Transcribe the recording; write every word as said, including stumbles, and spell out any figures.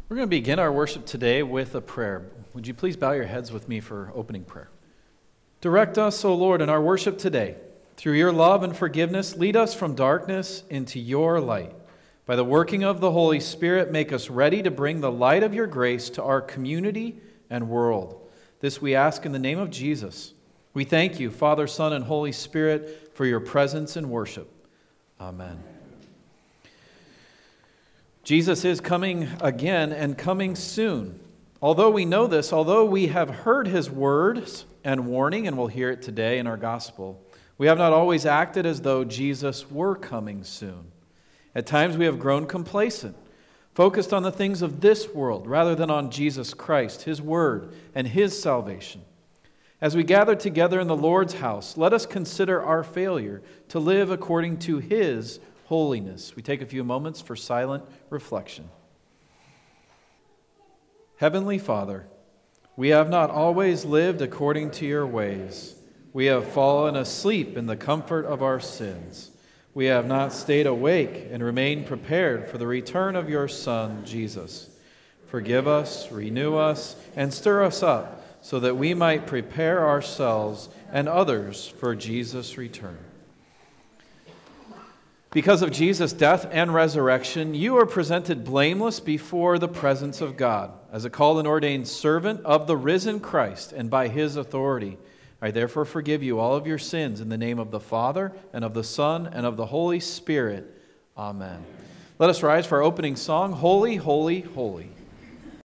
We're going to begin our worship today with a prayer. Would you please bow your heads with me for opening prayer? Direct us, O Lord, in our worship today. Through your love and forgiveness, lead us from darkness into your light. By the working of the Holy Spirit, make us ready to bring the light of your grace to our community and world. This we ask in the name of Jesus. We thank you, Father, Son, and Holy Spirit, for your presence in worship. Amen. Jesus is coming again and coming soon. Although we know this, although we have heard his words and warning, and we'll hear it today in our gospel, we have not always acted as though Jesus were coming soon. At times we have grown complacent, focused on the things of this world rather than on Jesus Christ, his word, and his salvation. As we gather together in the Lord's house, let us consider our failure to live according to his holiness. We take a few moments for silent reflection. Heavenly Father, we have not always lived according to your ways. We have fallen asleep in the comfort of our sins. We have not stayed awake and remained prepared for the return of your Son, Jesus. Forgive us, renew us, and stir us up so that we might prepare ourselves and others for Jesus' return. Because of Jesus' death and resurrection, you are presented blameless before the presence of God as a called and ordained servant of the risen Christ, and by his authority. I therefore forgive you all of your sins in the name of the Father, and of the Son, and of the Holy Spirit. Amen. Let us rise for our opening song, Holy, Holy, Holy.